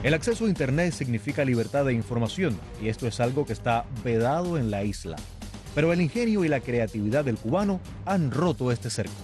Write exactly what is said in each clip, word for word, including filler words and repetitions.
El acceso a Internet significa libertad de información y esto es algo que está vedado en la isla. Pero el ingenio y la creatividad del cubano han roto este cerco.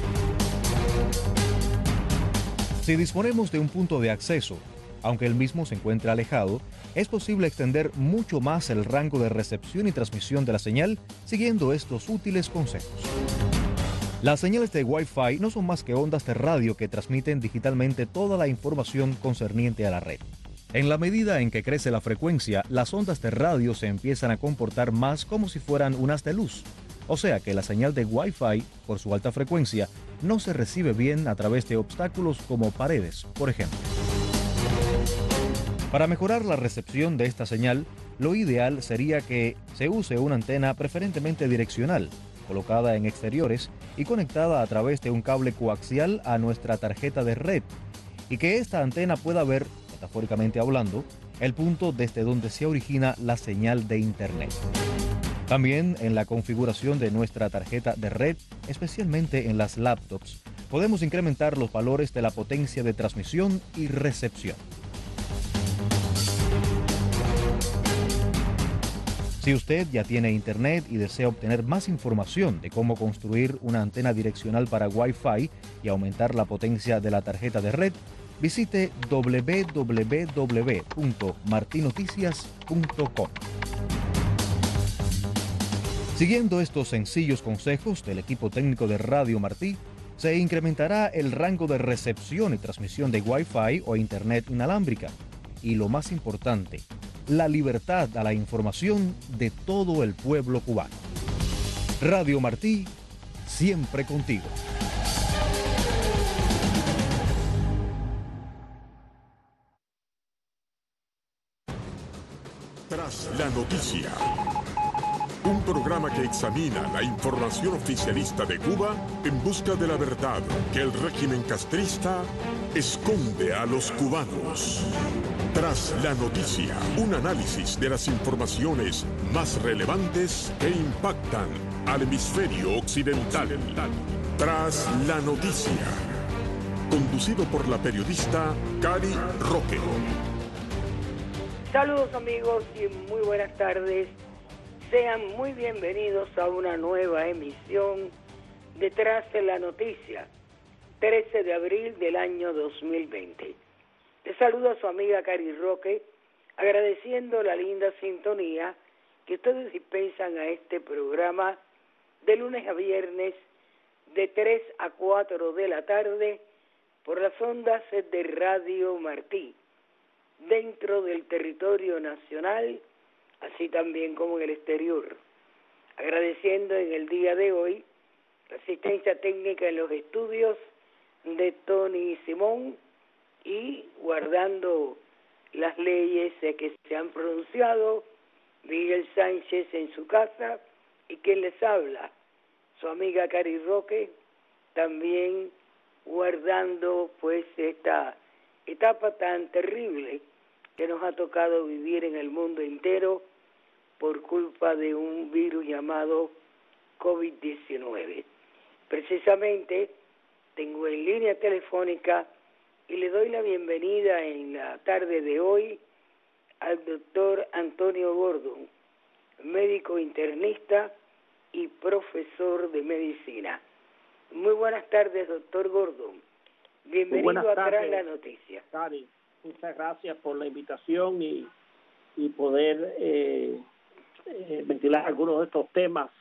Si disponemos de un punto de acceso, aunque el mismo se encuentre alejado, es posible extender mucho más el rango de recepción y transmisión de la señal siguiendo estos útiles consejos. Las señales de Wi-Fi no son más que ondas de radio que transmiten digitalmente toda la información concerniente a la red. En la medida en que crece la frecuencia, las ondas de radio se empiezan a comportar más como si fueran un haz de luz. O sea que la señal de Wi-Fi, por su alta frecuencia, no se recibe bien a través de obstáculos como paredes, por ejemplo. Para mejorar la recepción de esta señal, lo ideal sería que se use una antena preferentemente direccional, colocada en exteriores y conectada a través de un cable coaxial a nuestra tarjeta de red, y que esta antena pueda ver, metafóricamente hablando, el punto desde donde se origina la señal de Internet. También en la configuración de nuestra tarjeta de red, especialmente en las laptops, podemos incrementar los valores de la potencia de transmisión y recepción. Si usted ya tiene Internet y desea obtener más información de cómo construir una antena direccional para Wi-Fi y aumentar la potencia de la tarjeta de red, visite doble u doble u doble u punto marti noticias punto com. Siguiendo estos sencillos consejos del equipo técnico de Radio Martí, se incrementará el rango de recepción y transmisión de Wi-Fi o Internet inalámbrica. Y lo más importante, la libertad a la información de todo el pueblo cubano. Radio Martí, siempre contigo. Tras la noticia, un programa que examina la información oficialista de Cuba en busca de la verdad que el régimen castrista esconde a los cubanos. Tras la noticia, un análisis de las informaciones más relevantes que impactan al hemisferio occidental. Tras la noticia, conducido por la periodista Cari Roque. Saludos amigos y muy buenas tardes. Sean muy bienvenidos a una nueva emisión de Tras de la Noticia, trece de abril del año dos mil veinte. Les saluda a su amiga Cari Roque, agradeciendo la linda sintonía que ustedes dispensan a este programa de lunes a viernes de tres a cuatro de la tarde por las ondas de Radio Martí, dentro del territorio nacional, así también como en el exterior. Agradeciendo en el día de hoy la asistencia técnica en los estudios de Tony Simón y guardando las leyes que se han pronunciado, Miguel Sánchez en su casa y quien les habla, su amiga Cari Roque, también guardando pues esta etapa tan terrible que nos ha tocado vivir en el mundo entero por culpa de un virus llamado COVID diecinueve. Precisamente tengo en línea telefónica y le doy la bienvenida en la tarde de hoy al doctor Antonio Gordon, médico internista y profesor de medicina. Muy buenas tardes, doctor Gordon. Bienvenido a Tras la Noticia. Cari, muchas gracias por la invitación y, y poder eh, eh, ventilar algunos de estos temas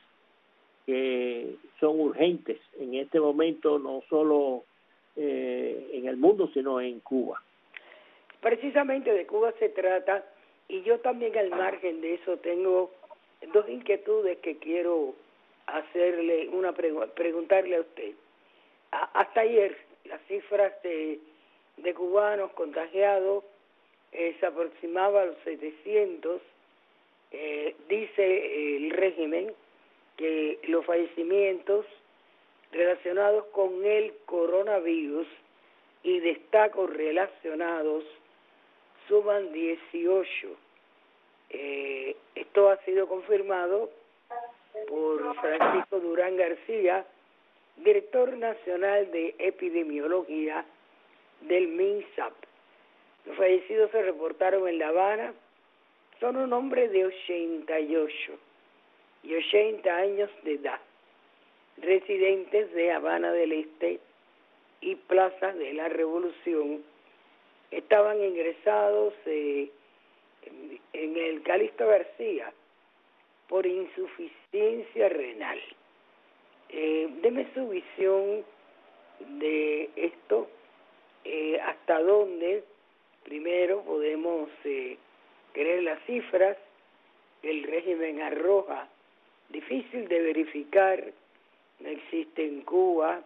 que son urgentes en este momento, no solo eh, en el mundo, sino en Cuba. Precisamente de Cuba se trata, y yo también al margen de eso tengo dos inquietudes que quiero hacerle una pregu- preguntarle a usted. A- hasta ayer las cifras de, de cubanos contagiados eh, se aproximaba a los setecientos. Eh, dice el régimen que los fallecimientos relacionados con el coronavirus y destacos relacionados suman dieciocho. Eh, esto ha sido confirmado por Francisco Durán García, director nacional de epidemiología del MINSAP. Los fallecidos se reportaron en La Habana. Son un hombre de ochenta y ocho y ochenta años de edad, residentes de Habana del Este y Plaza de la Revolución. Estaban ingresados eh, en, en el Calixto García por insuficiencia renal. Eh, deme su visión de esto, eh, hasta dónde primero podemos eh, creer las cifras que el régimen arroja. Difícil de verificar, no existe en Cuba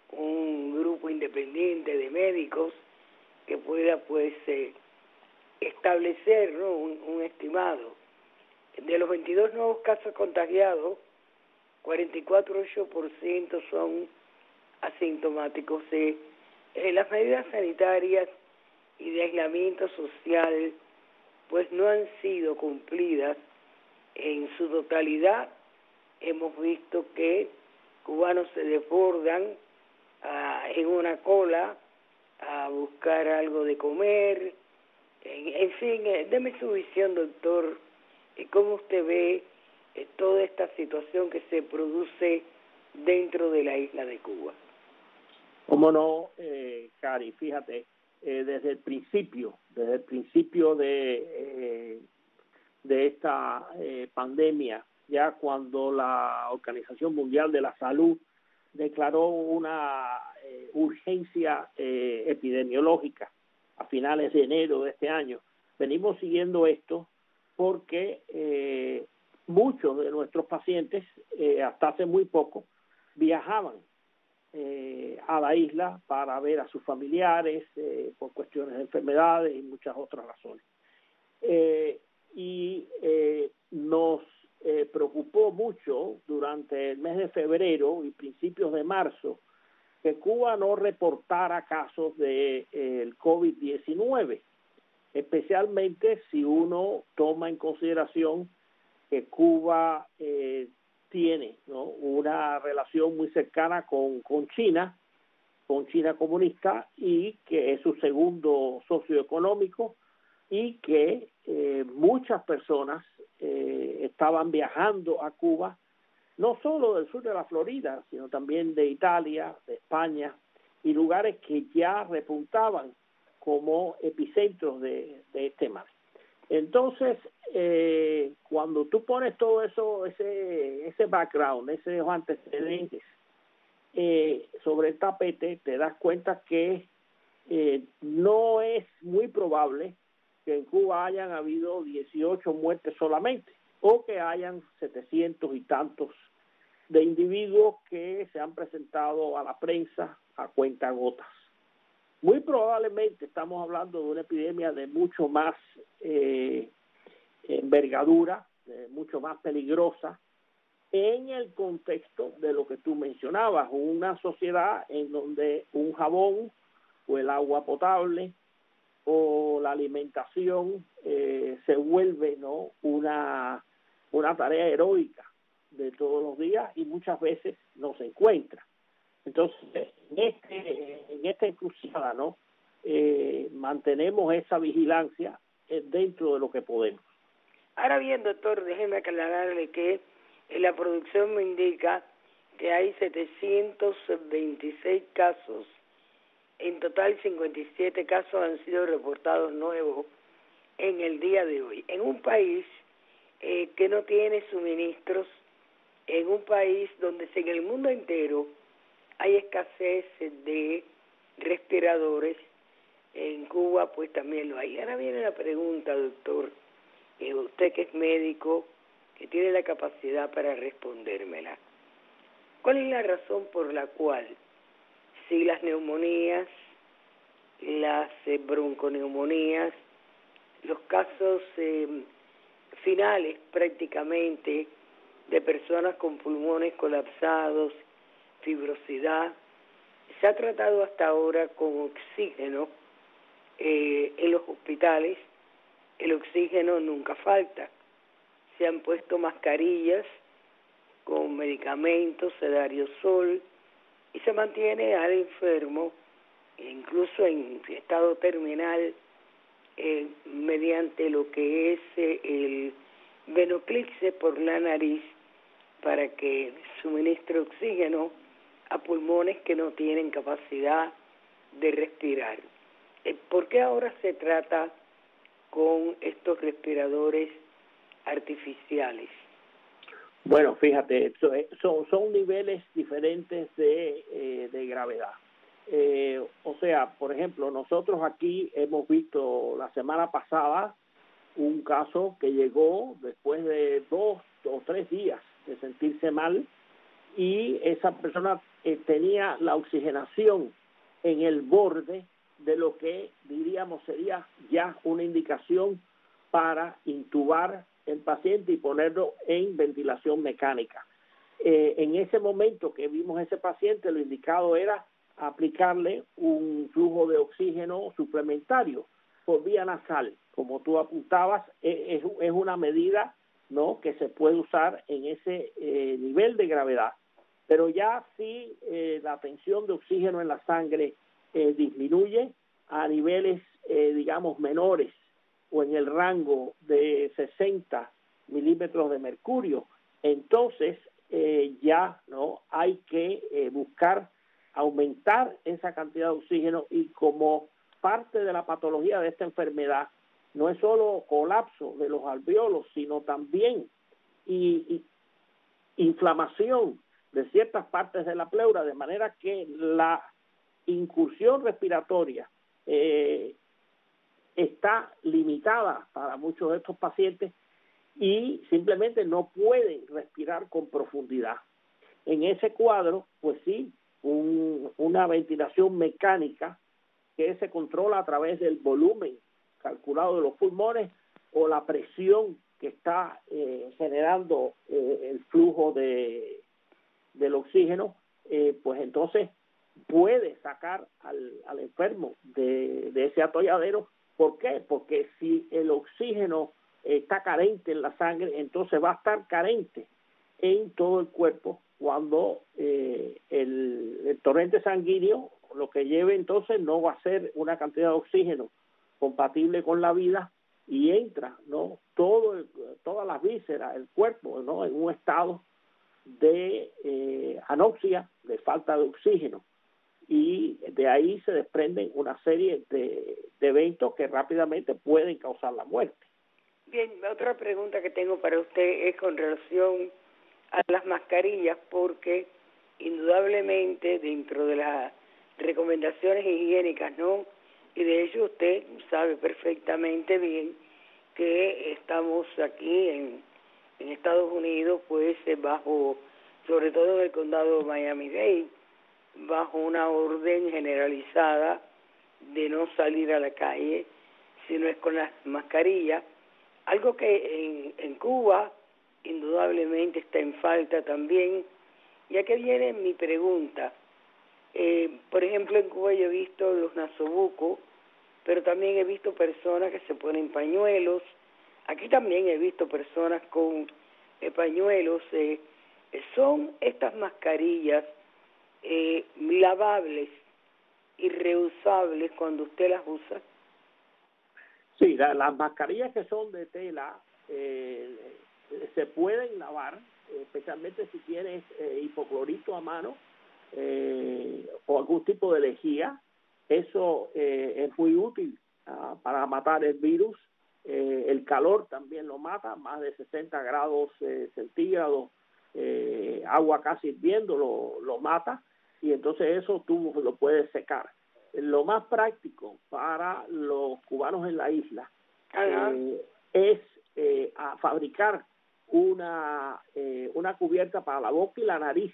un grupo independiente de médicos que pueda pues eh, establecer, ¿no?, un, un estimado. De los veintidós nuevos casos contagiados, cuarenta y cuatro coma ocho por ciento son asintomáticos. Eh, eh, las medidas sanitarias y de aislamiento social pues no han sido cumplidas en su totalidad. Hemos visto que cubanos se desbordan uh, en una cola a buscar algo de comer. En, en fin, eh, deme su visión, doctor, y cómo usted ve eh, toda esta situación que se produce dentro de la isla de Cuba. Cómo no, eh, Cari, fíjate, eh, desde el principio, desde el principio de, eh, de esta eh, pandemia, ya cuando la Organización Mundial de la Salud declaró una eh, urgencia eh, epidemiológica a finales de enero de este año, venimos siguiendo esto porque eh, muchos de nuestros pacientes eh, hasta hace muy poco viajaban eh, a la isla para ver a sus familiares eh, por cuestiones de enfermedades y muchas otras razones. Eh, y eh, nos eh, preocupó mucho durante el mes de febrero y principios de marzo que Cuba no reportara casos de eh, el COVID diecinueve, especialmente si uno toma en consideración que Cuba eh, tiene, ¿no?, una relación muy cercana con, con China, con China comunista, y que es su segundo socio económico, y que eh, muchas personas eh, estaban viajando a Cuba, no solo del sur de la Florida, sino también de Italia, de España, y lugares que ya repuntaban como epicentros de, de este mal. Entonces, eh, cuando tú pones todo eso, ese ese background, esos antecedentes eh, sobre el tapete, te das cuenta que eh, no es muy probable que en Cuba hayan habido dieciocho muertes solamente, o que hayan setecientos y tantos de individuos que se han presentado a la prensa a cuentagotas. Muy probablemente estamos hablando de una epidemia de mucho más eh, envergadura, eh, mucho más peligrosa, en el contexto de lo que tú mencionabas, una sociedad en donde un jabón o el agua potable o la alimentación eh, se vuelve, ¿no?, una, una tarea heroica de todos los días y muchas veces no se encuentra. Entonces, en este en esta encrucijada, ¿no?, eh, mantenemos esa vigilancia eh, dentro de lo que podemos. Ahora bien, doctor, déjeme aclararle que en la producción me indica que hay setecientos veintiséis casos. En total, cincuenta y siete casos han sido reportados nuevos en el día de hoy. En un país eh, que no tiene suministros, en un país donde en el mundo entero hay escasez de respiradores, en Cuba pues también lo hay. Ahora viene la pregunta, doctor, eh, usted que es médico, que tiene la capacidad para respondérmela. ¿Cuál es la razón por la cual, si las neumonías, las eh, bronconeumonías, los casos eh, finales prácticamente de personas con pulmones colapsados, fibrosidad, se ha tratado hasta ahora con oxígeno eh, en los hospitales? El oxígeno nunca falta. Se han puesto mascarillas con medicamentos, sedariosol, y se mantiene al enfermo, incluso en estado terminal, eh, mediante lo que es eh, el venoclixe por la nariz para que suministre oxígeno a pulmones que no tienen capacidad de respirar. Eh, ¿Por qué ahora se trata con estos respiradores artificiales? Bueno, fíjate, son, son niveles diferentes de, eh, de gravedad. Eh, o sea, por ejemplo, nosotros aquí hemos visto la semana pasada un caso que llegó después de dos o tres días de sentirse mal y esa persona eh, tenía la oxigenación en el borde de lo que diríamos sería ya una indicación para intubar el paciente y ponerlo en ventilación mecánica. Eh, en ese momento que vimos a ese paciente, lo indicado era aplicarle un flujo de oxígeno suplementario por vía nasal. Como tú apuntabas, es, es una medida, ¿no?, que se puede usar en ese eh, nivel de gravedad. Pero ya si eh, la tensión de oxígeno en la sangre eh, disminuye a niveles, eh, digamos, menores o en el rango de sesenta milímetros de mercurio, entonces eh, ya no hay que eh, buscar aumentar esa cantidad de oxígeno, y como parte de la patología de esta enfermedad no es solo colapso de los alveolos, sino también y, y inflamación de ciertas partes de la pleura, de manera que la incursión respiratoria eh, está limitada para muchos de estos pacientes y simplemente no pueden respirar con profundidad. En ese cuadro, pues sí, un, una ventilación mecánica que se controla a través del volumen calculado de los pulmones o la presión que está eh, generando eh, el flujo de del oxígeno, eh, pues entonces puede sacar al, al enfermo de, de ese atolladero. ¿Por qué? Porque si el oxígeno está carente en la sangre, entonces va a estar carente en todo el cuerpo cuando eh, el, el torrente sanguíneo lo que lleve entonces no va a ser una cantidad de oxígeno compatible con la vida y entra, ¿no?, todo el, todas las vísceras, el cuerpo, ¿no?, en un estado de eh, anoxia, de falta de oxígeno, y de ahí se desprenden una serie de, de eventos que rápidamente pueden causar la muerte. Bien, otra pregunta que tengo para usted es con relación a las mascarillas, porque indudablemente dentro de las recomendaciones higiénicas, ¿no?, y de hecho usted sabe perfectamente bien que estamos aquí en, en Estados Unidos, pues bajo, sobre todo en el condado de Miami-Dade, bajo una orden generalizada de no salir a la calle si no es con las mascarillas, algo que en, en Cuba indudablemente está en falta también. Ya que viene mi pregunta, eh, por ejemplo, en Cuba yo he visto los nasobucos, pero también he visto personas que se ponen pañuelos. Aquí también he visto personas con eh, pañuelos. Eh, ¿Son estas mascarillas eh, lavables y reusables cuando usted las usa? Sí, la, las mascarillas que son de tela eh, se pueden lavar, especialmente si tienes eh, hipoclorito a mano eh, o algún tipo de lejía. Eso eh, es muy útil uh, para matar el virus. Eh, el calor también lo mata, más de sesenta grados eh, centígrados, eh, agua casi hirviendo lo, lo mata, y entonces eso tú lo puedes secar. Lo más práctico para los cubanos en la isla eh, es eh, a fabricar una, eh, una cubierta para la boca y la nariz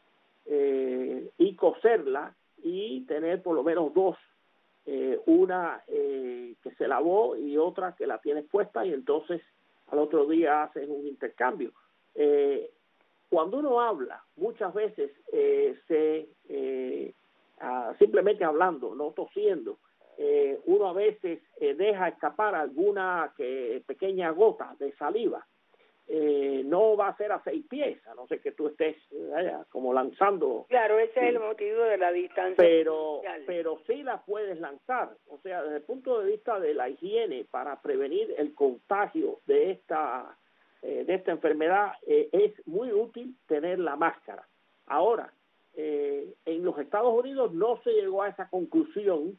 eh, y coserla y tener por lo menos dos, eh, una eh, que se lavó y otra que la tienes puesta, y entonces al otro día haces un intercambio. Eh, cuando uno habla, muchas veces eh, se eh, ah, simplemente hablando, no tosiendo, eh, uno a veces eh, deja escapar alguna que, pequeña gota de saliva. eh, no va a ser a seis pies, a no ser que tú estés eh, como lanzando. Claro, ese sí. es el motivo de la distancia. Pero, social. pero sí la puedes lanzar. O sea, desde el punto de vista de la higiene, para prevenir el contagio de esta, eh, de esta enfermedad, eh, es muy útil tener la máscara. Ahora, eh, en los Estados Unidos no se llegó a esa conclusión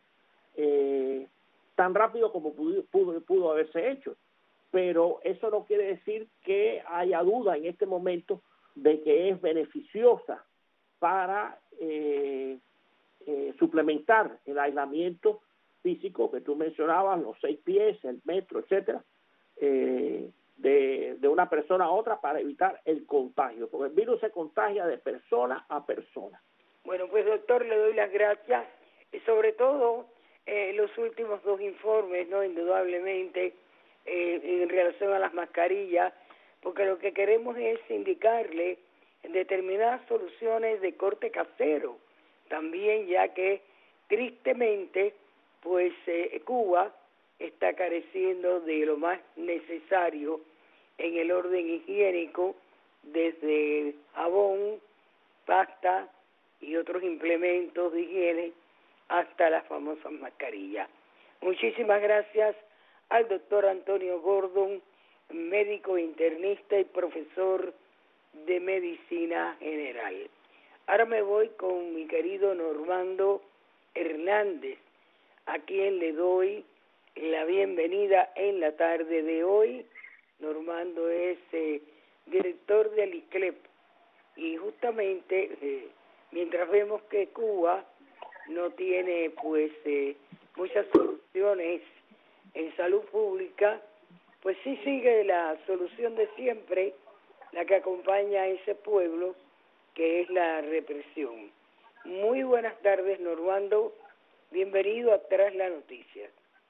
eh, tan rápido como pudo, pudo, pudo haberse hecho. Pero eso no quiere decir que haya duda en este momento de que es beneficiosa para eh, eh, suplementar el aislamiento físico que tú mencionabas, los seis pies, el metro, etcétera, eh, de, de una persona a otra para evitar el contagio, porque el virus se contagia de persona a persona. Bueno, pues doctor, le doy las gracias y sobre todo eh, los últimos dos informes, no indudablemente, eh, en relación a las mascarillas, porque lo que queremos es indicarle determinadas soluciones de corte casero, también ya que tristemente pues eh, Cuba está careciendo de lo más necesario en el orden higiénico, desde jabón, pasta y otros implementos de higiene hasta las famosas mascarillas. Muchísimas gracias al doctor Antonio Gordon, médico internista y profesor de Medicina General. Ahora me voy con mi querido Normando Hernández, a quien le doy la bienvenida en la tarde de hoy. Normando es eh, director del I C L E P y justamente eh, mientras vemos que Cuba no tiene pues eh, muchas soluciones en salud pública, pues sí sigue la solución de siempre, la que acompaña a ese pueblo, que es la represión. Muy buenas tardes, Normando. Bienvenido a Tras la Noticia.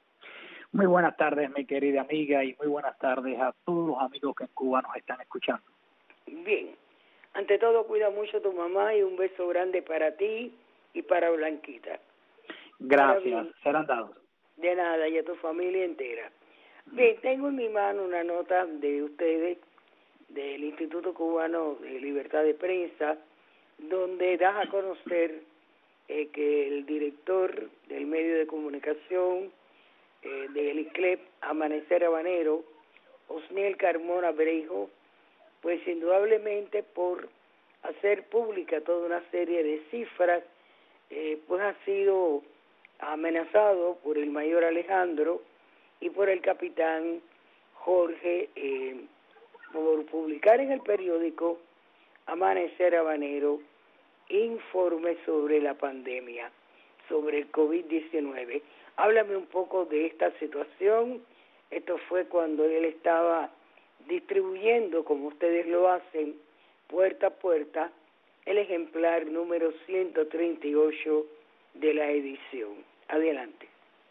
Muy buenas tardes, mi querida amiga, y muy buenas tardes a todos los amigos que en Cuba nos están escuchando. Bien. Ante todo, cuida mucho a tu mamá y un beso grande para ti y para Blanquita. Gracias, serán dados. De nada, y a tu familia entera. Bien, tengo en mi mano una nota de ustedes, del Instituto Cubano de Libertad de Prensa, donde das a conocer eh, que el director del medio de comunicación eh, del I C L E P, Amanecer Habanero, Osniel Carmona Breijo, pues indudablemente por hacer pública toda una serie de cifras, eh, pues ha sido amenazado por el mayor Alejandro y por el capitán Jorge eh, por publicar en el periódico Amanecer Habanero informes sobre la pandemia, sobre el COVID diecinueve. Háblame un poco de esta situación. Esto fue cuando él estaba distribuyendo, como ustedes lo hacen, puerta a puerta, el ejemplar número ciento treinta y ocho de la edición. Adelante.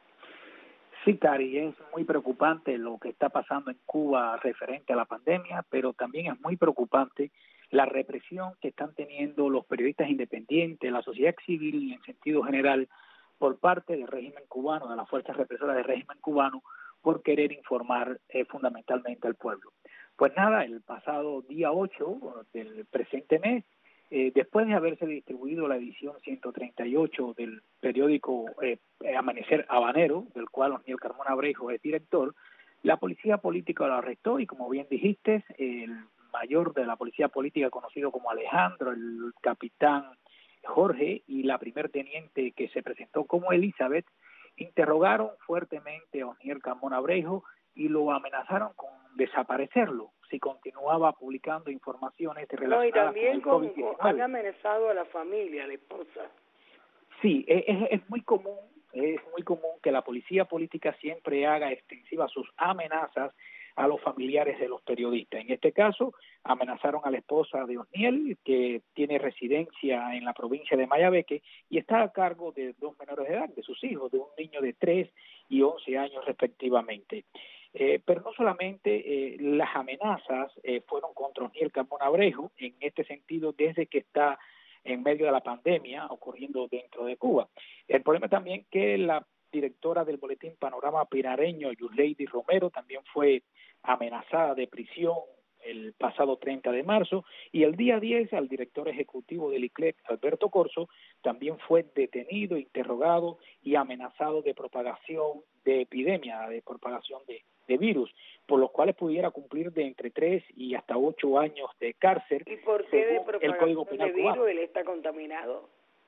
Sí, Cari, es muy preocupante lo que está pasando en Cuba referente a la pandemia, pero también es muy preocupante la represión que están teniendo los periodistas independientes, la sociedad civil y en sentido general, por parte del régimen cubano, de las fuerzas represoras del régimen cubano, por querer informar eh, fundamentalmente al pueblo. Pues nada, el pasado día ocho del presente mes, eh, después de haberse distribuido la edición ciento treinta y ocho del periódico eh, Amanecer Habanero, del cual Osniel Carmona Breijo es director, la policía política lo arrestó y, como bien dijiste, el mayor de la policía política, conocido como Alejandro, el capitán Jorge y la primer teniente que se presentó como Elizabeth, interrogaron fuertemente a Osniel Carmona Breijo y lo amenazaron con desaparecerlo si continuaba publicando informaciones relacionadas no, y también con el COVID con, diecinueve. han amenazado a la familia, a la esposa. Sí, es, es muy común, es muy común que la policía política siempre haga extensivas sus amenazas a los familiares de los periodistas. En este caso, amenazaron a la esposa de Osniel, que tiene residencia en la provincia de Mayabeque y está a cargo de dos menores de edad, de sus hijos, de un niño de tres y once años respectivamente. Eh, pero no solamente eh, las amenazas eh, fueron contra Osniel Carmona Breijo, en este sentido, desde que está en medio de la pandemia ocurriendo dentro de Cuba. El problema también que la directora del boletín Panorama Pinareño, Yusleidi Romero, también fue amenazada de prisión el pasado treinta de marzo, y el día diez al director ejecutivo del I C L E C, Alberto Corso, también fue detenido, interrogado y amenazado de propagación de epidemia, de propagación de, de virus, por los cuales pudiera cumplir de entre tres y hasta ocho años de cárcel. ¿Y por qué de propagación el Código Penal de virus cubano. él está contaminado?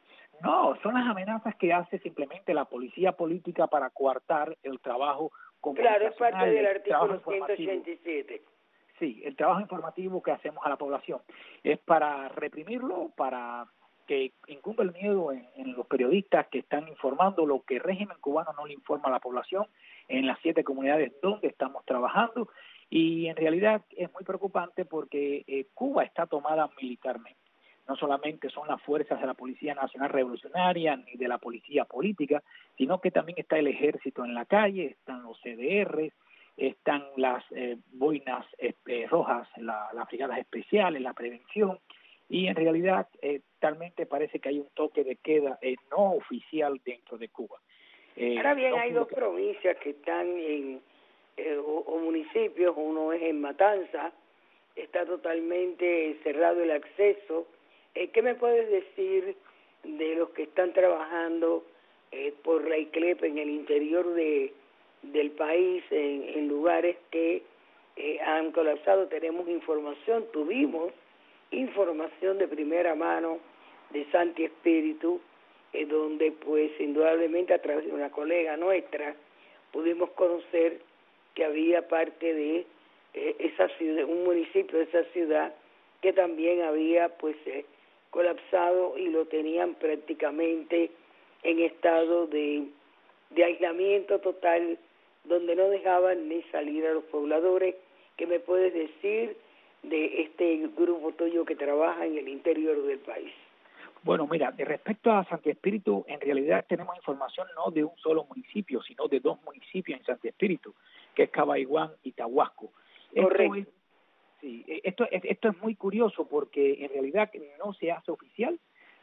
No, son las amenazas que hace simplemente la policía política para coartar el trabajo comunicacional. Claro, es parte del artículo ciento ochenta y siete. Sí, el trabajo informativo que hacemos a la población es para reprimirlo, para que incumba el miedo en, en los periodistas que están informando lo que el régimen cubano no le informa a la población en las siete comunidades donde estamos trabajando, y en realidad es muy preocupante porque eh, Cuba está tomada militarmente. No solamente son las fuerzas de la Policía Nacional Revolucionaria ni de la policía política, sino que también está el ejército en la calle, están los C D R, están las eh, boinas eh, rojas, la, las brigadas especiales, la prevención, y en realidad eh, talmente parece que hay un toque de queda eh, no oficial dentro de Cuba. Eh, Ahora bien, no hay dos que... provincias que están en, eh, o, o municipios, uno es en Matanza, está totalmente cerrado el acceso. Eh, ¿Qué me puedes decir de los que están trabajando eh, por la I C L E P en el interior de del país, en, en lugares que eh, han colapsado? Tenemos información, tuvimos información de primera mano de Santi Espíritu, eh, donde pues indudablemente a través de una colega nuestra pudimos conocer que había parte de eh, esa ciudad, un municipio de esa ciudad que también había pues eh, colapsado y lo tenían prácticamente en estado de, de aislamiento total, donde no dejaban ni salir a los pobladores. ¿Qué me puedes decir de este grupo tuyo que trabaja en el interior del país? Bueno, mira, de respecto a Santi Espíritu, en realidad tenemos información no de un solo municipio, sino de dos municipios en Santi Espíritu, que es Cabaiguán y Tahuasco. Correcto. Esto es, sí, esto, esto es muy curioso porque en realidad no se hace oficial.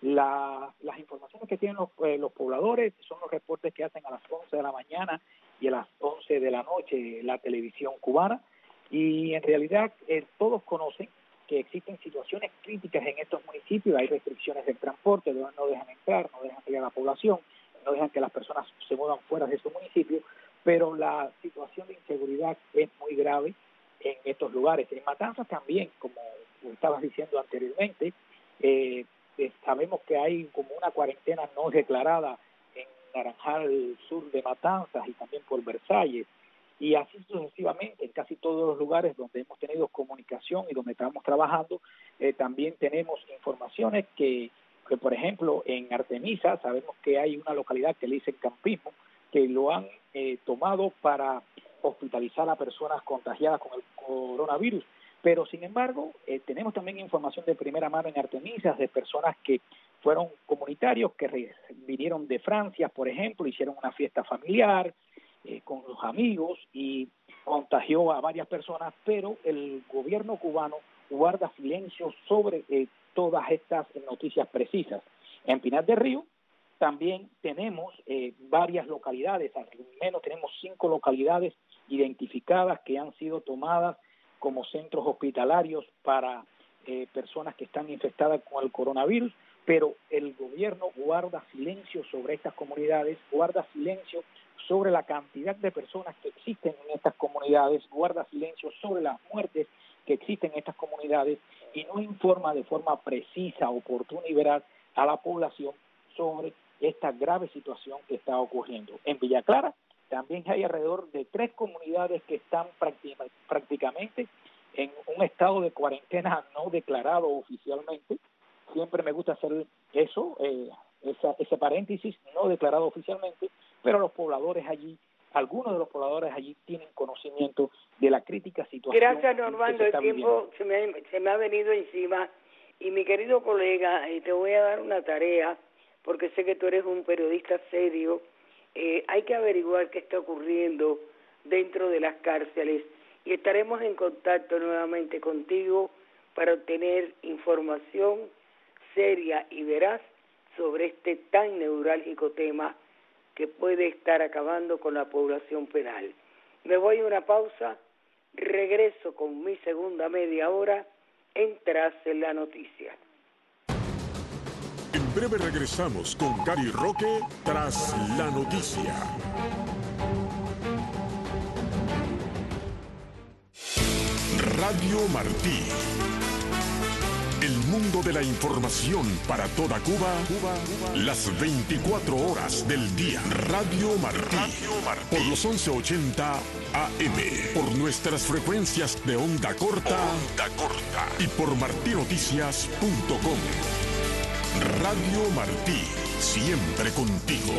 La, las informaciones que tienen los, eh, los pobladores son los reportes que hacen a las once de la mañana y a las once de la noche la televisión cubana, y en realidad eh, todos conocen que existen situaciones críticas en estos municipios. Hay restricciones del transporte, no dejan entrar, no dejan llegar a la población, no dejan que las personas se muevan fuera de su municipio, pero la situación de inseguridad es muy grave en estos lugares. En Matanzas también, como estabas diciendo anteriormente, eh, eh, sabemos que hay como una cuarentena no declarada en Naranjal sur de Matanzas y también por Versalles, y así sucesivamente en casi todos los lugares donde hemos tenido comunicación y donde estamos trabajando. Eh, también tenemos informaciones que, que, por ejemplo, en Artemisa sabemos que hay una localidad que le dicen Campismo, que lo han eh, tomado para hospitalizar a personas contagiadas con el coronavirus. Pero, sin embargo, eh, tenemos también información de primera mano en Artemisa de personas que fueron comunitarios, que re- vinieron de Francia, por ejemplo, hicieron una fiesta familiar eh, con los amigos y contagió a varias personas, pero el gobierno cubano guarda silencio sobre eh, todas estas noticias precisas. En Pinar del Río también tenemos eh, varias localidades, al menos tenemos cinco localidades identificadas que han sido tomadas como centros hospitalarios para eh, personas que están infectadas con el coronavirus, pero el gobierno guarda silencio sobre estas comunidades, guarda silencio sobre la cantidad de personas que existen en estas comunidades, guarda silencio sobre las muertes que existen en estas comunidades y no informa de forma precisa, oportuna y veraz a la población sobre esta grave situación que está ocurriendo. En Villa Clara también hay alrededor de tres comunidades que están prácticamente en un estado de cuarentena no declarado oficialmente. Siempre me gusta hacer eso, eh, esa, ese paréntesis, no declarado oficialmente, pero los pobladores allí, algunos de los pobladores allí tienen conocimiento de la crítica situación. Gracias, Normando, el tiempo se me, se me ha venido encima. Y mi querido colega, eh, te voy a dar una tarea, porque sé que tú eres un periodista serio. Eh, hay que averiguar qué está ocurriendo dentro de las cárceles y estaremos en contacto nuevamente contigo para obtener información seria y veraz sobre este tan neurálgico tema que puede estar acabando con la población penal. Me voy a una pausa, Regreso con mi segunda media hora en Tras la Noticia. En breve regresamos con Gary Roque Tras la Noticia. Radio Martí. El mundo de la información para toda Cuba, Cuba, Cuba, las veinticuatro horas del día. Radio Martí. Radio Martí. Por los once ochenta A M. Por nuestras frecuencias de onda corta. Onda corta. Y por martí noticias punto com. Radio Martí. Siempre contigo.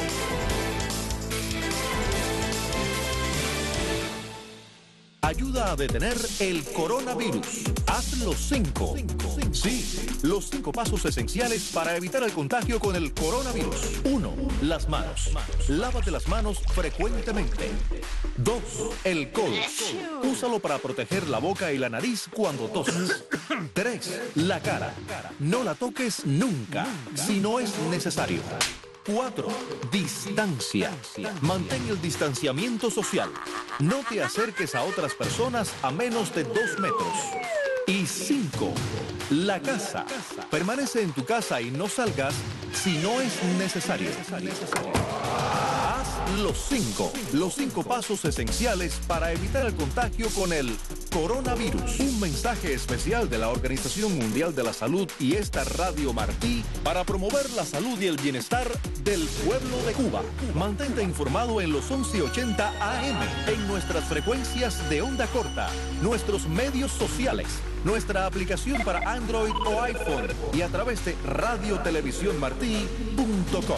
Ayuda a detener el coronavirus. Haz los cinco. Sí, los cinco pasos esenciales para evitar el contagio con el coronavirus. Uno, las manos. Lávate las manos frecuentemente. Dos, el codo. Úsalo para proteger la boca y la nariz cuando toses. Tres, la cara. No la toques nunca, si no es necesario. Cuatro, distancia. Mantén el distanciamiento social. No te acerques a otras personas a menos de dos metros. Y cinco, la casa. Permanece en tu casa y no salgas si no es necesario. Haz los cinco, los cinco pasos esenciales para evitar el contagio con el coronavirus. Un mensaje especial de la Organización Mundial de la Salud y esta Radio Martí para promover la salud y el bienestar del pueblo de Cuba. Mantente informado en los once ochenta A M, en nuestras frecuencias de onda corta, nuestros medios sociales, nuestra aplicación para Android o iPhone y a través de radio televisión martí punto com.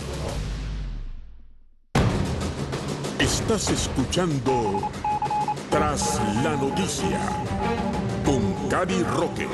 Estás escuchando Tras la Noticia con Gary Roque.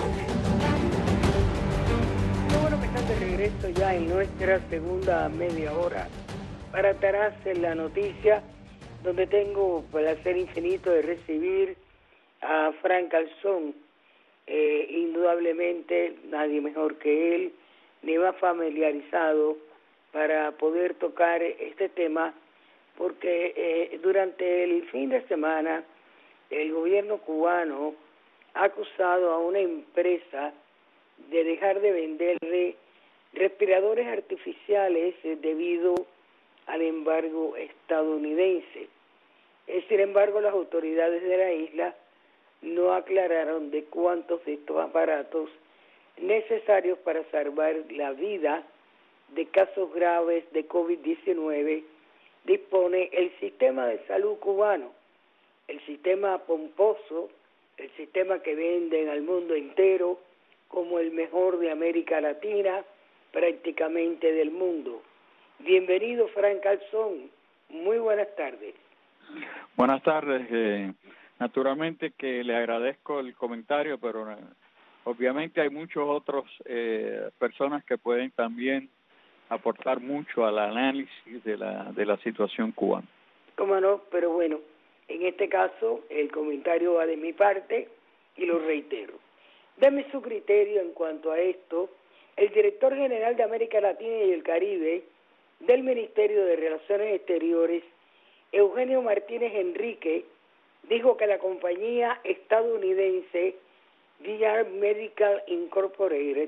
Qué bueno que están de regreso ya en nuestra segunda media hora para Tras la Noticia, donde tengo el placer infinito de recibir a Frank Calzón. Eh, indudablemente nadie mejor que él, ni más familiarizado para poder tocar este tema, porque eh, durante el fin de semana el gobierno cubano ha acusado a una empresa de dejar de venderle respiradores artificiales eh, debido al embargo estadounidense. Eh, sin embargo, las autoridades de la isla no aclararon de cuántos de estos aparatos necesarios para salvar la vida de casos graves de COVID diecinueve dispone el sistema de salud cubano, el sistema pomposo, el sistema que venden al mundo entero como el mejor de América Latina, prácticamente del mundo. Bienvenido, Frank Calzón. Muy buenas tardes. Buenas tardes. Eh... Naturalmente que le agradezco el comentario, pero eh, obviamente hay muchos otros eh, personas que pueden también aportar mucho al análisis de la de la situación cubana. Cómo no, pero bueno, en este caso el comentario va de mi parte y lo reitero. Deme su criterio en cuanto a esto. El director general de América Latina y el Caribe del Ministerio de Relaciones Exteriores, Eugenio Martínez Enrique, dijo que la compañía estadounidense V R Medical Incorporated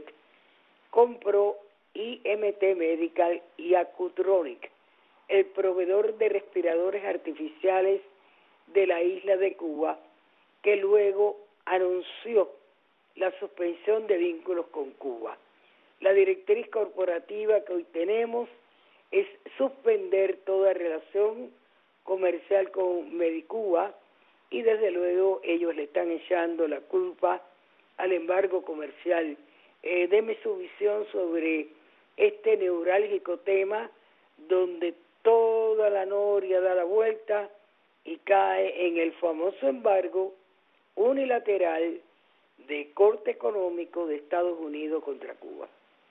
compró I M T Medical y Acutronic, el proveedor de respiradores artificiales de la isla de Cuba, que luego anunció la suspensión de vínculos con Cuba. La directriz corporativa que hoy tenemos es suspender toda relación comercial con Medicuba, y desde luego ellos le están echando la culpa al embargo comercial. Eh, deme su visión sobre este neurálgico tema donde toda la noria da la vuelta y cae en el famoso embargo unilateral de corte económico de Estados Unidos contra Cuba.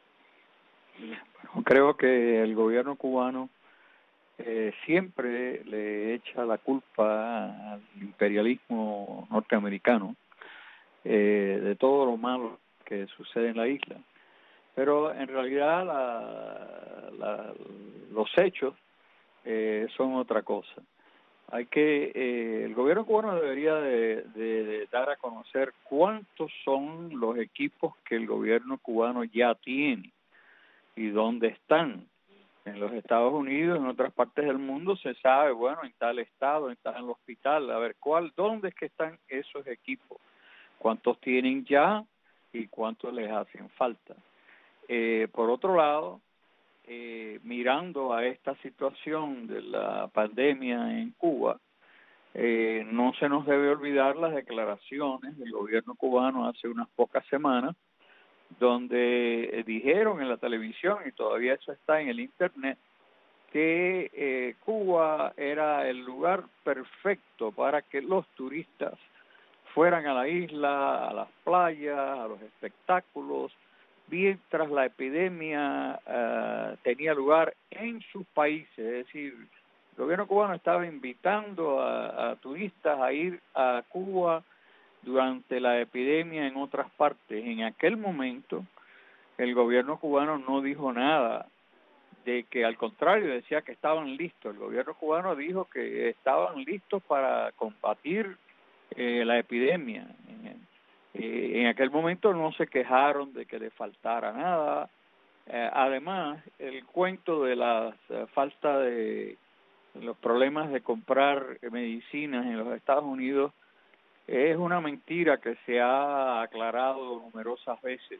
Bueno, creo que el gobierno cubano Eh, siempre le echa la culpa al imperialismo norteamericano eh, de todo lo malo que sucede en la isla, pero en realidad la, la, los hechos eh, son otra cosa. hay que, eh, el gobierno cubano debería de, de, de dar a conocer cuántos son los equipos que el gobierno cubano ya tiene y dónde están. En los Estados Unidos, en otras partes del mundo se sabe, bueno, en tal estado, en tal hospital, a ver, ¿cuál, dónde es que están esos equipos? ¿Cuántos tienen ya y cuántos les hacen falta? Eh, por otro lado, eh, mirando a esta situación de la pandemia en Cuba, eh, no se nos debe olvidar las declaraciones del gobierno cubano hace unas pocas semanas, donde dijeron en la televisión, y todavía eso está en el internet, que eh, Cuba era el lugar perfecto para que los turistas fueran a la isla, a las playas, a los espectáculos, mientras la epidemia uh, tenía lugar en sus países. Es decir, el gobierno cubano estaba invitando a, a turistas a ir a Cuba durante la epidemia en otras partes. En aquel momento, el gobierno cubano no dijo nada, de que al contrario decía que estaban listos. El gobierno cubano dijo que estaban listos para combatir eh, la epidemia. Eh, en aquel momento no se quejaron de que le faltara nada. Eh, además, el cuento de la uh, falta de los problemas de comprar medicinas en los Estados Unidos es una mentira que se ha aclarado numerosas veces.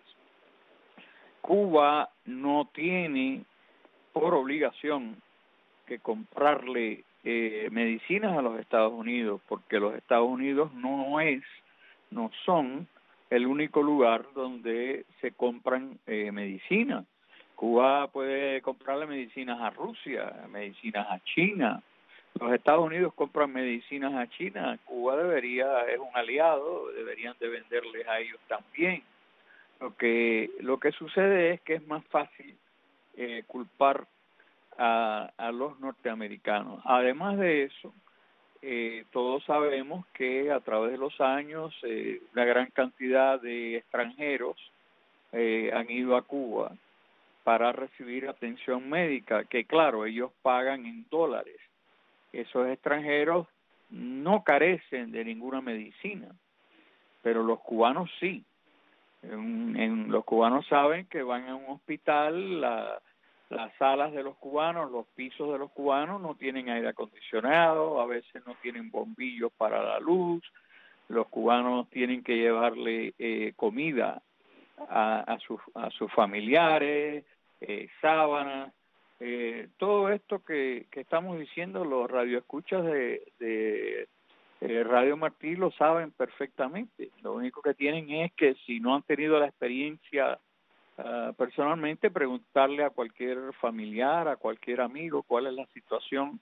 Cuba no tiene por obligación que comprarle eh, medicinas a los Estados Unidos, porque los Estados Unidos no es, no son el único lugar donde se compran eh, medicinas. Cuba puede comprarle medicinas a Rusia, medicinas a China. Los Estados Unidos compran medicinas a China. Cuba debería, es un aliado, deberían de venderles a ellos también. Lo que, lo que sucede es que es más fácil eh, culpar a, a los norteamericanos. Además de eso, eh, todos sabemos que a través de los años eh, una gran cantidad de extranjeros eh, han ido a Cuba para recibir atención médica, que claro, ellos pagan en dólares. Esos extranjeros no carecen de ninguna medicina, pero los cubanos sí. En, en, los cubanos saben que van a un hospital, la, las salas de los cubanos, los pisos de los cubanos no tienen aire acondicionado, a veces no tienen bombillos para la luz, los cubanos tienen que llevarle eh, comida a, a, sus, a sus familiares, eh, sábanas. Eh, todo esto que, que estamos diciendo, los radioescuchas de, de eh, Radio Martí lo saben perfectamente. Lo único que tienen es que si no han tenido la experiencia uh, personalmente, preguntarle a cualquier familiar, a cualquier amigo, cuál es la situación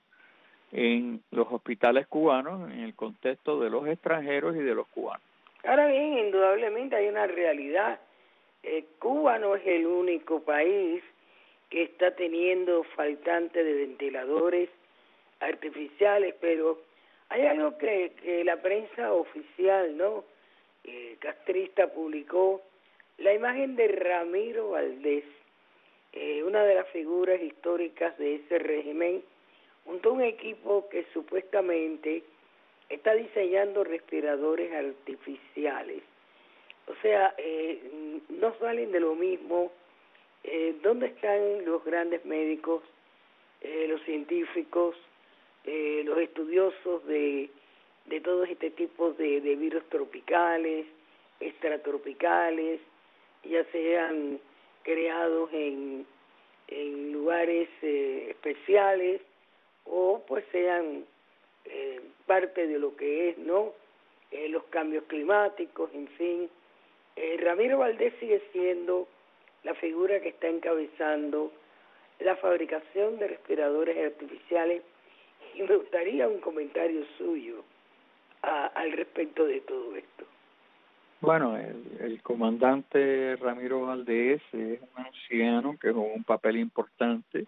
en los hospitales cubanos en el contexto de los extranjeros y de los cubanos. Ahora bien, indudablemente hay una realidad. Eh, Cuba no es el único país que está teniendo faltante de ventiladores artificiales, pero hay algo que, que la prensa oficial, ¿no? Eh, castrista publicó la imagen de Ramiro Valdés, eh, una de las figuras históricas de ese régimen, junto a un equipo que supuestamente está diseñando respiradores artificiales. O sea, eh, no salen de lo mismo. Eh, ¿Dónde están los grandes médicos, eh, los científicos, eh, los estudiosos de, de todo este tipo de, de virus tropicales, extratropicales, ya sean creados en, en lugares eh, especiales o pues sean eh, parte de lo que es, ¿no? Eh, los cambios climáticos, en fin. Eh, Ramiro Valdés sigue siendo la figura que está encabezando la fabricación de respiradores artificiales, y me gustaría un comentario suyo a, al respecto de todo esto. Bueno, el, el comandante Ramiro Valdés es un anciano que jugó un papel importante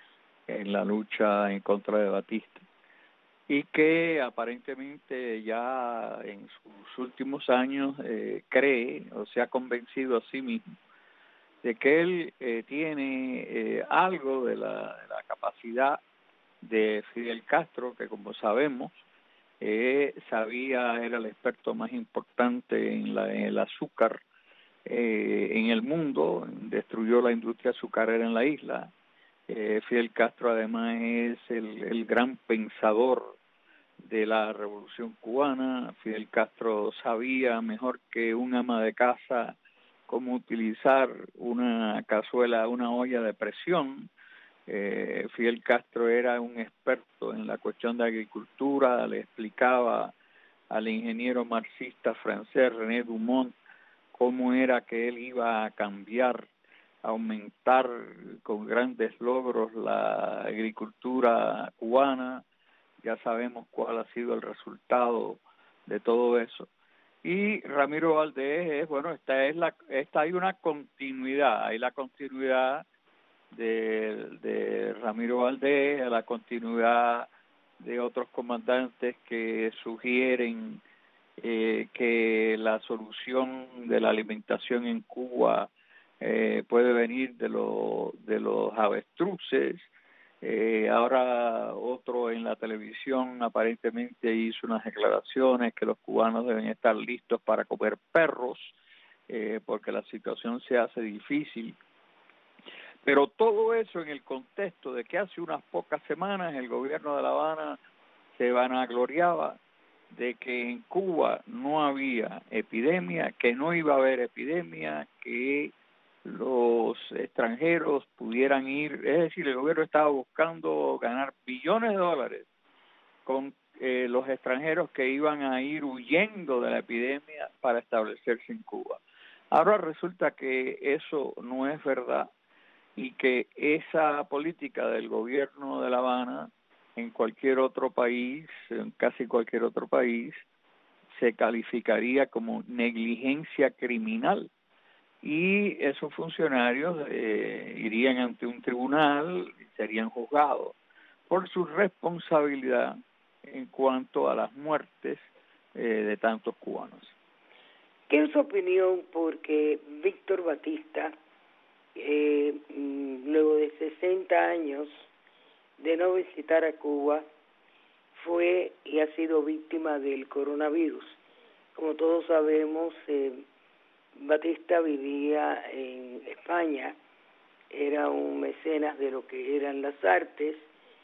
en la lucha en contra de Batista y que aparentemente ya en sus últimos años eh, cree o se ha convencido a sí mismo de que él eh, tiene eh, algo de la, de la capacidad de Fidel Castro, que como sabemos, eh, sabía, era el experto más importante en, la, en el azúcar eh, en el mundo, destruyó la industria azucarera en la isla. Eh, Fidel Castro además es el, el gran pensador de la Revolución Cubana. Fidel Castro sabía mejor que un ama de casa cómo utilizar una cazuela, una olla de presión. Eh, Fidel Castro era un experto en la cuestión de agricultura, le explicaba al ingeniero marxista francés René Dumont cómo era que él iba a cambiar, a aumentar con grandes logros la agricultura cubana. Ya sabemos cuál ha sido el resultado de todo eso. Y Ramiro Valdés, bueno, esta es la, esta hay una continuidad, hay la continuidad de, de Ramiro Valdés, la continuidad de otros comandantes que sugieren eh, que la solución de la alimentación en Cuba eh, puede venir de, lo, de los avestruces. Eh, ahora otro en la televisión aparentemente hizo unas declaraciones que los cubanos deben estar listos para comer perros, eh, porque la situación se hace difícil. Pero todo eso en el contexto de que hace unas pocas semanas el gobierno de La Habana se vanagloriaba de que en Cuba no había epidemia, que no iba a haber epidemia, que los extranjeros pudieran ir, es decir, el gobierno estaba buscando ganar billones de dólares con eh, los extranjeros que iban a ir huyendo de la epidemia para establecerse en Cuba. Ahora resulta que eso no es verdad y que esa política del gobierno de La Habana en cualquier otro país, en casi cualquier otro país, se calificaría como negligencia criminal. Y esos funcionarios eh, irían ante un tribunal y serían juzgados por su responsabilidad en cuanto a las muertes eh, de tantos cubanos. ¿Qué es su opinión? Porque Víctor Batista, eh, luego de sesenta años de no visitar a Cuba, fue y ha sido víctima del coronavirus. Como todos sabemos, eh, Batista vivía en España, era un mecenas de lo que eran las artes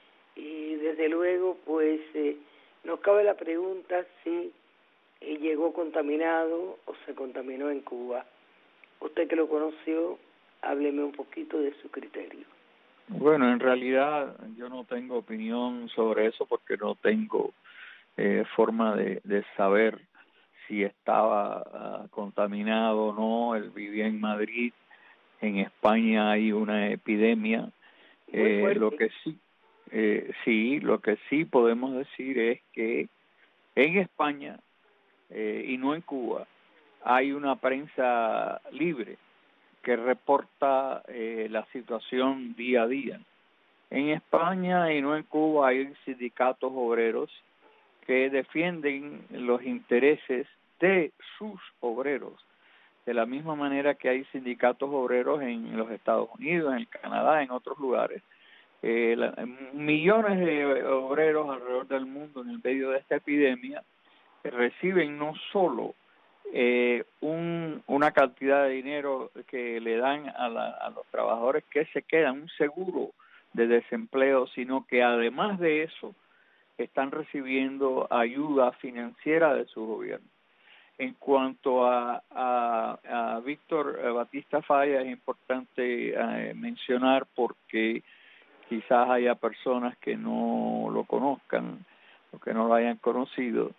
y desde luego pues eh, nos cabe la pregunta si eh, llegó contaminado o se contaminó en Cuba. Usted que lo conoció, hábleme un poquito de su criterio. Bueno, en realidad yo no tengo opinión sobre eso porque no tengo eh, forma de, de saber si estaba uh, contaminado o no. Él vivía en Madrid, en España hay una epidemia. Eh, lo que sí, eh, sí, lo que sí podemos decir es que en España eh, y no en Cuba hay una prensa libre que reporta eh, la situación día a día. En España y no en Cuba hay sindicatos obreros que defienden los intereses de sus obreros, de la misma manera que hay sindicatos obreros en los Estados Unidos, en Canadá, en otros lugares. Eh, la, millones de obreros alrededor del mundo en el medio de esta epidemia reciben no solo eh, un, una cantidad de dinero que le dan a, la, a los trabajadores que se quedan, un seguro de desempleo, sino que además de eso están recibiendo ayuda financiera de su gobierno. En cuanto a, a, a Víctor Batista Falla, es importante eh, mencionar porque quizás haya personas que no lo conozcan o que no lo hayan conocido,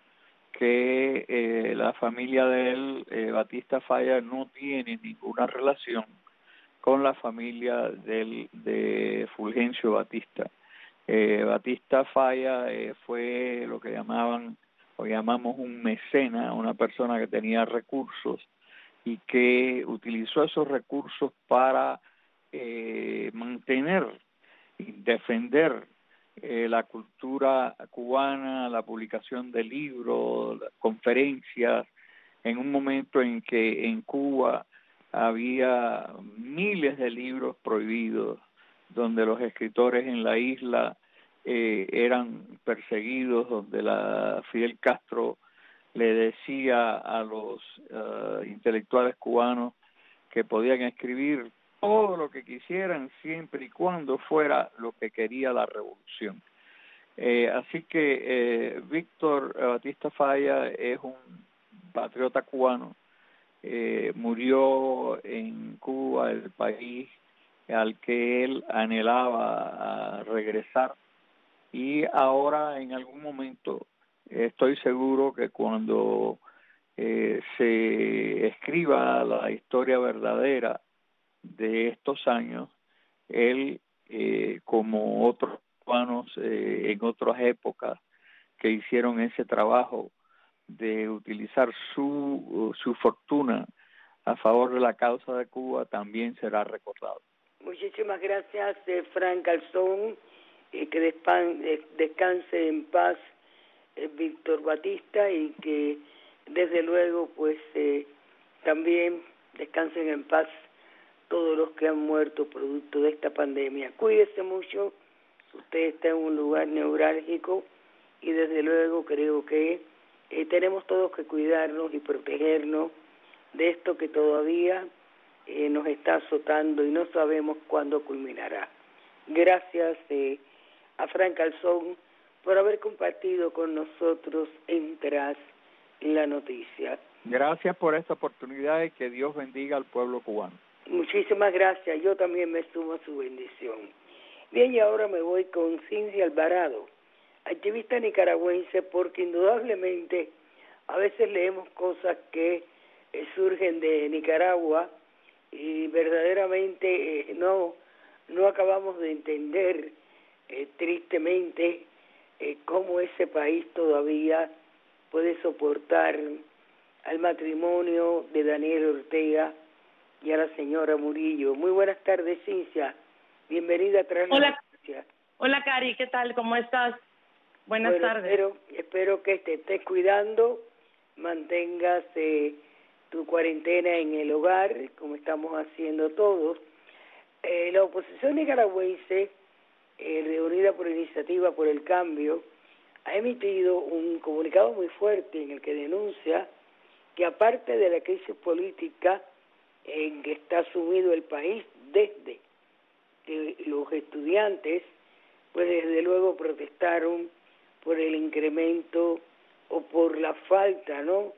que eh, la familia de él, eh, Batista Falla, no tiene ninguna relación con la familia del, de Fulgencio Batista. Eh, Batista Falla eh, fue lo que llamaban o llamamos un mecena, una persona que tenía recursos y que utilizó esos recursos para eh, mantener y defender eh, la cultura cubana, la publicación de libros, conferencias, en un momento en que en Cuba había miles de libros prohibidos, donde los escritores en la isla eh, eran perseguidos, donde la Fidel Castro le decía a los uh, intelectuales cubanos que podían escribir todo lo que quisieran siempre y cuando fuera lo que quería la revolución. Eh, así que eh, Víctor Batista Falla es un patriota cubano, eh, murió en Cuba, el país al que él anhelaba a regresar, y ahora en algún momento estoy seguro que cuando eh, se escriba la historia verdadera de estos años, él, eh, como otros cubanos eh, en otras épocas que hicieron ese trabajo de utilizar su, su fortuna a favor de la causa de Cuba, también será recordado. Muchísimas gracias, eh, Frank Calzón, eh, que despan, eh, descanse en paz eh, Víctor Batista, y que desde luego pues eh, también descansen en paz todos los que han muerto producto de esta pandemia. Cuídese mucho, usted está en un lugar neurálgico y desde luego creo que eh, tenemos todos que cuidarnos y protegernos de esto que todavía eh, nos está azotando y no sabemos cuándo culminará. Gracias eh, a Frank Calzón por haber compartido con nosotros en Tras la Noticia. Gracias por esta oportunidad y que Dios bendiga al pueblo cubano. Muchísimas gracias, yo también me sumo a su bendición. Bien, y ahora me voy con Cindy Alvarado, activista nicaragüense, porque indudablemente a veces leemos cosas que eh, surgen de Nicaragua y verdaderamente eh, no, no acabamos de entender eh, tristemente eh, cómo ese país todavía puede soportar al matrimonio de Daniel Ortega y a la señora Murillo. Muy buenas tardes, Cincia. Bienvenida a Tras la Noticia. Hola, Cari, ¿qué tal? ¿Cómo estás? Buenas bueno, tardes. Espero, espero que te estés cuidando, mantengas eh, tu cuarentena en el hogar, como estamos haciendo todos. Eh, la oposición nicaragüense, eh, reunida por Iniciativa por el Cambio, ha emitido un comunicado muy fuerte en el que denuncia que, aparte de la crisis política en que está sumido el país desde que los estudiantes, pues desde luego protestaron por el incremento o por la falta, ¿no?,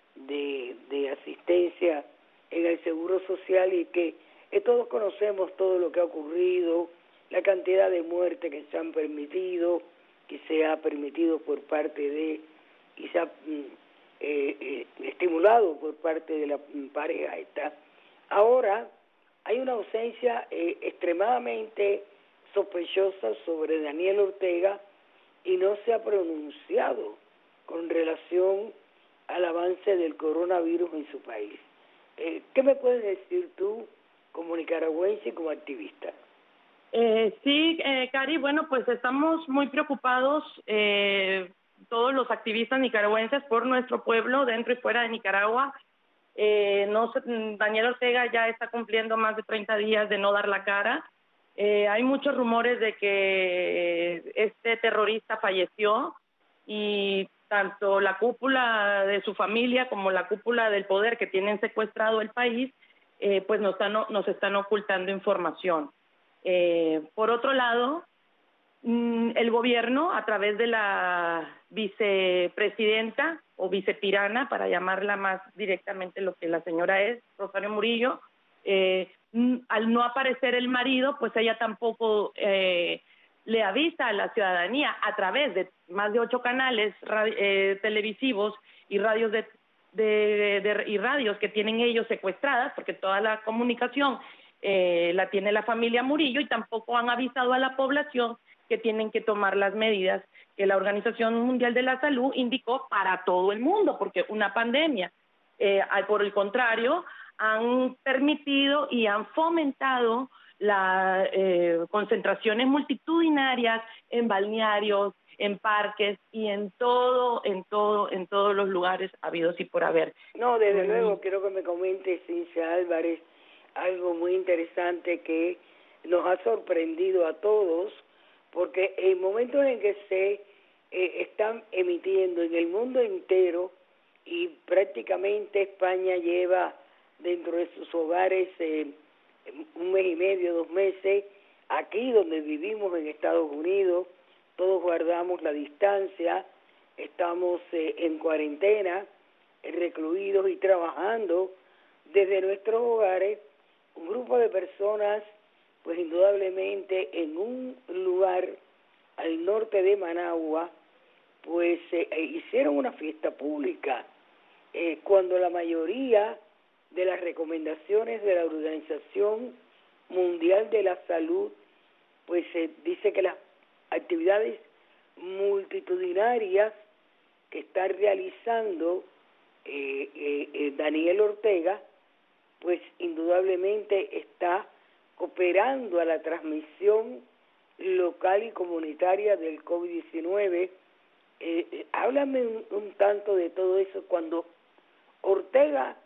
de, de asistencia en el Seguro Social, y que eh, todos conocemos todo lo que ha ocurrido, la cantidad de muertes que se han permitido, que se ha permitido por parte de, y se ha eh, eh, estimulado por parte de la pareja esta. Ahora hay una ausencia eh, extremadamente sospechosa sobre Daniel Ortega y no se ha pronunciado con relación al avance del coronavirus en su país. Eh, ¿Qué me puedes decir tú como nicaragüense y como activista? Eh, sí, eh, Cari, bueno, pues estamos muy preocupados eh, todos los activistas nicaragüenses por nuestro pueblo dentro y fuera de Nicaragua. Eh, no, Daniel Ortega ya está cumpliendo más de treinta días de no dar la cara. Eh, hay muchos rumores de que este terrorista falleció, y tanto la cúpula de su familia como la cúpula del poder que tienen secuestrado el país, eh, pues nos están, nos están ocultando información. Eh, por otro lado, el gobierno, a través de la vicepresidenta o vicepirana, para llamarla más directamente lo que la señora es, Rosario Murillo, eh, al no aparecer el marido, pues ella tampoco eh, le avisa a la ciudadanía a través de más de ocho canales eh, televisivos y radios de, de, de, y radios que tienen ellos secuestradas, porque toda la comunicación eh, la tiene la familia Murillo, y tampoco han avisado a la población que tienen que tomar las medidas que la Organización Mundial de la Salud indicó para todo el mundo, porque una pandemia, eh, por el contrario, han permitido y han fomentado las eh, concentraciones multitudinarias en balnearios, en parques y en todo, en todo, en todos los lugares habidos y por haber. No, desde mm. luego, quiero que me comente, Cincia Álvarez, algo muy interesante que nos ha sorprendido a todos, porque en momentos en que se eh, están emitiendo en el mundo entero, y prácticamente España lleva dentro de sus hogares eh, un mes y medio, dos meses, aquí donde vivimos en Estados Unidos, todos guardamos la distancia, estamos eh, en cuarentena, eh, recluidos y trabajando desde nuestros hogares. Un grupo de personas, pues indudablemente en un lugar al norte de Managua, pues eh, hicieron una fiesta pública, eh, cuando la mayoría de las recomendaciones de la Organización Mundial de la Salud, pues se eh, dice que las actividades multitudinarias que está realizando eh, eh, eh, Daniel Ortega, pues indudablemente está cooperando a la transmisión local y comunitaria del COVID diecinueve. Eh, eh, háblame un, un tanto de todo eso, cuando Ortega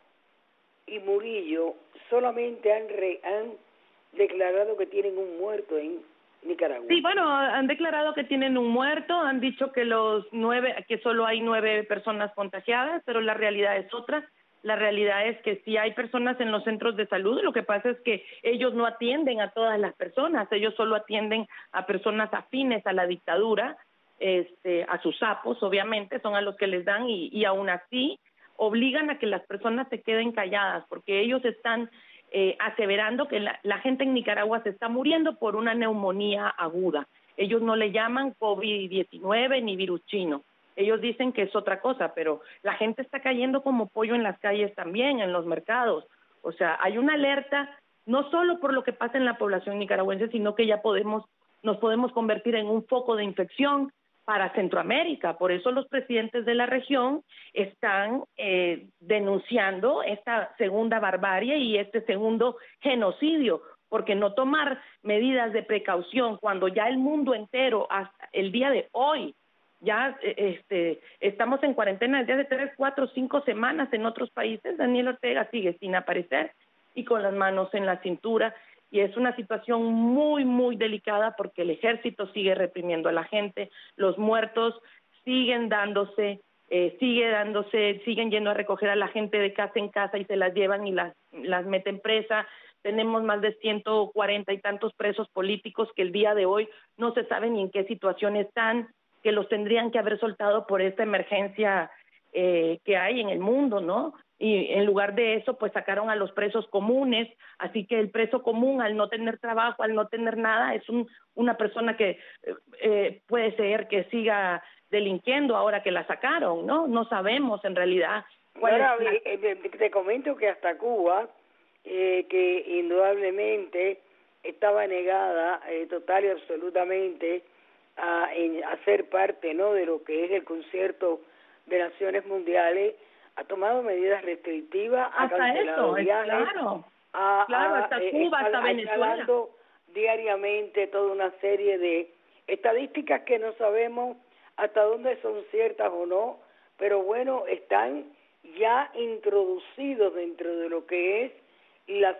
y Murillo solamente han, re, han declarado que tienen un muerto en Nicaragua. Sí, bueno, han declarado que tienen un muerto, han dicho que los nueve, que solo hay nueve personas contagiadas, pero la realidad es otra. La realidad es que sí hay personas en los centros de salud, lo que pasa es que ellos no atienden a todas las personas, ellos solo atienden a personas afines a la dictadura, este, a sus sapos, obviamente, son a los que les dan, y, y aún así obligan a que las personas se queden calladas, porque ellos están eh, aseverando que la, la gente en Nicaragua se está muriendo por una neumonía aguda. Ellos no le llaman COVID diecinueve ni virus chino. Ellos dicen que es otra cosa, pero la gente está cayendo como pollo en las calles también, en los mercados. O sea, hay una alerta, no solo por lo que pasa en la población nicaragüense, sino que ya podemos, nos podemos convertir en un foco de infección para Centroamérica. Por eso los presidentes de la región están eh, denunciando esta segunda barbarie y este segundo genocidio, porque no tomar medidas de precaución cuando ya el mundo entero, hasta el día de hoy, ya este, estamos en cuarentena desde hace tres, cuatro, cinco semanas en otros países. Daniel Ortega sigue sin aparecer y con las manos en la cintura, y es una situación muy, muy delicada porque el ejército sigue reprimiendo a la gente, los muertos siguen dándose, eh, sigue dándose, siguen yendo a recoger a la gente de casa en casa y se las llevan y las, las meten presa. Tenemos más de ciento cuarenta y tantos presos políticos que el día de hoy no se sabe ni en qué situación están, que los tendrían que haber soltado por esta emergencia eh, que hay en el mundo, ¿no? Y en lugar de eso, pues sacaron a los presos comunes, así que el preso común, al no tener trabajo, al no tener nada, es un, una persona que eh, puede ser que siga delinquiendo ahora que la sacaron, ¿no? No sabemos en realidad cuál Ahora, es la... eh, te comento que hasta Cuba, eh, que indudablemente estaba negada eh, total y absolutamente a, en, a ser parte, ¿no?, de lo que es el concierto de Naciones Mundiales, ha tomado medidas restrictivas, ha hasta cancelado eso, viajes, claro, a, claro, a, hasta eh, Cuba, está, hasta Venezuela. dando diariamente toda una serie de estadísticas que no sabemos hasta dónde son ciertas o no, pero bueno, están ya introducidos dentro de lo que es la,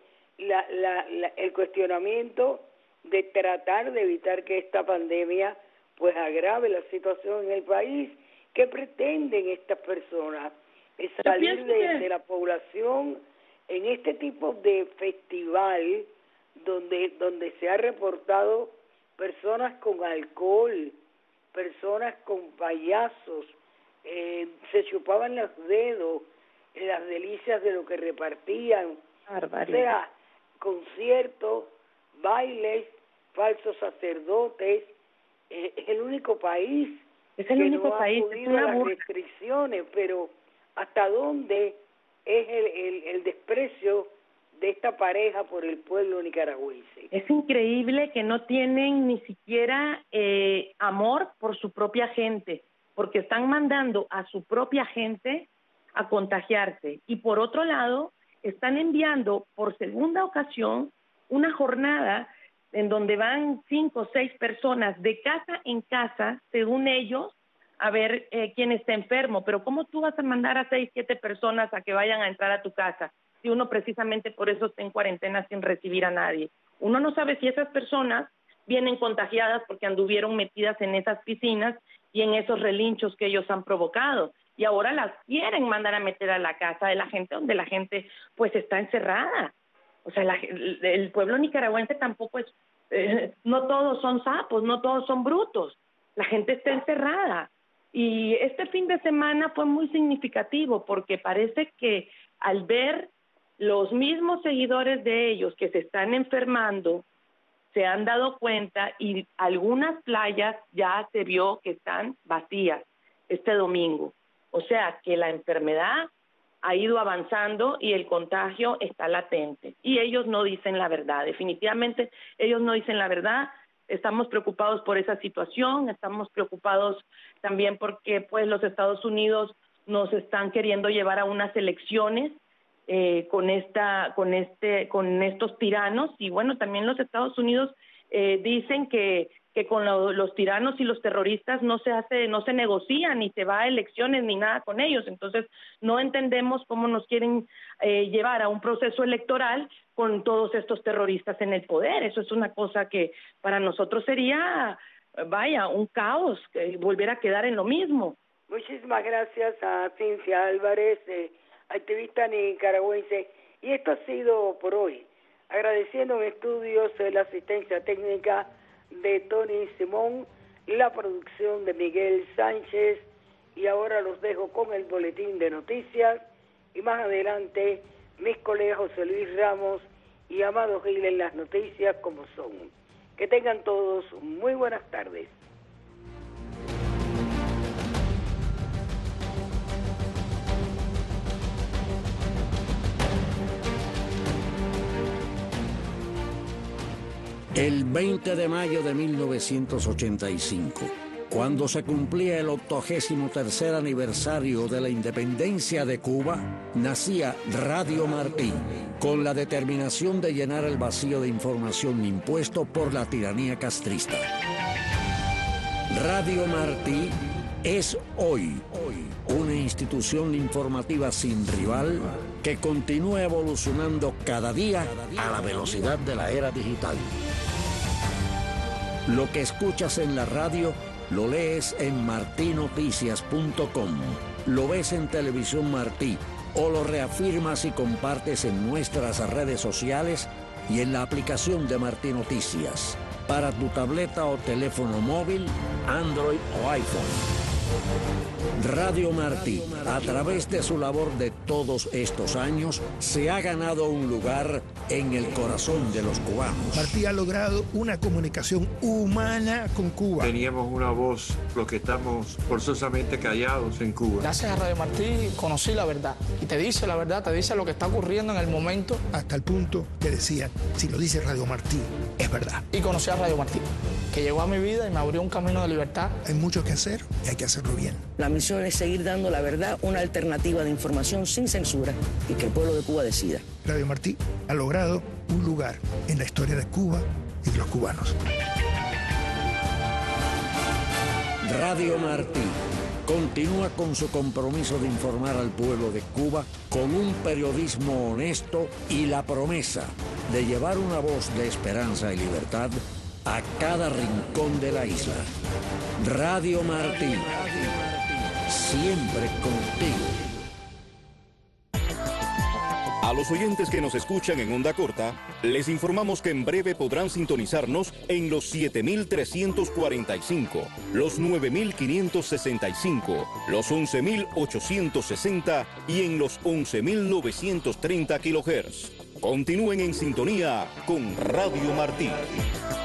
la, la, la, el cuestionamiento de tratar de evitar que esta pandemia pues agrave la situación en el país. ¿Qué pretenden estas personas? Es salir de, que... de la población en este tipo de festival donde donde se ha reportado personas con alcohol, personas con payasos, eh, se chupaban los dedos, eh, las delicias de lo que repartían, Barbaridad. O sea, conciertos, bailes, falsos sacerdotes. Eh, es el único país es el que único no país, ha acudido a las restricciones, pero ¿hasta dónde es el, el, el desprecio de esta pareja por el pueblo nicaragüense? Es increíble que no tienen ni siquiera eh, amor por su propia gente, porque están mandando a su propia gente a contagiarse. Y por otro lado, están enviando por segunda ocasión una jornada en donde van cinco o seis personas de casa en casa, según ellos, a ver eh, quién está enfermo. Pero ¿cómo tú vas a mandar a seis, siete personas a que vayan a entrar a tu casa si uno precisamente por eso está en cuarentena sin recibir a nadie? Uno no sabe si esas personas vienen contagiadas porque anduvieron metidas en esas piscinas y en esos relinchos que ellos han provocado. Y ahora las quieren mandar a meter a la casa de la gente, donde la gente pues está encerrada. O sea, la, el pueblo nicaragüense tampoco es, eh, no todos son sapos, no todos son brutos. La gente está encerrada. Y este fin de semana fue muy significativo porque parece que al ver los mismos seguidores de ellos que se están enfermando, se han dado cuenta y algunas playas ya se vio que están vacías este domingo. O sea, que la enfermedad ha ido avanzando y el contagio está latente. Y ellos no dicen la verdad, definitivamente ellos no dicen la verdad. Estamos preocupados por esa situación, estamos preocupados también porque pues los Estados Unidos nos están queriendo llevar a unas elecciones eh, con esta, con este, con estos tiranos, y bueno, también los Estados Unidos eh, dicen que que con lo, los tiranos y los terroristas no se hace, no se negocia, ni se va a elecciones, ni nada con ellos. Entonces, no entendemos cómo nos quieren eh, llevar a un proceso electoral con todos estos terroristas en el poder. Eso es una cosa que para nosotros sería, vaya, un caos, que volver a quedar en lo mismo. Muchísimas gracias a Cincia Álvarez, eh, activista nicaragüense. Y esto ha sido por hoy. Agradeciendo en estudios eh, la asistencia técnica de Tony Simón, la producción de Miguel Sánchez, y ahora los dejo con el boletín de noticias y más adelante mis colegas José Luis Ramos y Amado Gil en las noticias como son. Que tengan todos muy buenas tardes. El veinte de mayo de mil novecientos ochenta y cinco, cuando se cumplía el octogésimo tercer aniversario de la independencia de Cuba, nacía Radio Martí, con la determinación de llenar el vacío de información impuesto por la tiranía castrista. Radio Martí es hoy, hoy una institución informativa sin rival que continúa evolucionando cada día a la velocidad de la era digital. Lo que escuchas en la radio, lo lees en martí noticias punto com, lo ves en Televisión Martí o lo reafirmas y compartes en nuestras redes sociales y en la aplicación de Martí Noticias para tu tableta o teléfono móvil, Android o iPhone. Radio Martí, a través de su labor de todos estos años, se ha ganado un lugar en el corazón de los cubanos. Martí ha logrado una comunicación humana con Cuba. Teníamos una voz, los que estamos forzosamente callados en Cuba. Gracias a Radio Martí conocí la verdad. Y te dice la verdad, te dice lo que está ocurriendo en el momento. Hasta el punto que decían, si lo dice Radio Martí, es verdad. Y conocí a Radio Martí, que llegó a mi vida y me abrió un camino de libertad. Hay mucho que hacer y hay que hacerlo bien. La misión es seguir dando la verdad, una alternativa de información sin censura y que el pueblo de Cuba decida. Radio Martí ha logrado un lugar en la historia de Cuba y de los cubanos. Radio Martí continúa con su compromiso de informar al pueblo de Cuba con un periodismo honesto y la promesa de llevar una voz de esperanza y libertad a cada rincón de la isla. Radio Martí, siempre contigo. A los oyentes que nos escuchan en onda corta, les informamos que en breve podrán sintonizarnos en los siete mil trescientos cuarenta y cinco, los nueve mil quinientos sesenta y cinco, los once mil ochocientos sesenta y en los once mil novecientos treinta kilohertz. Continúen en sintonía con Radio Martí.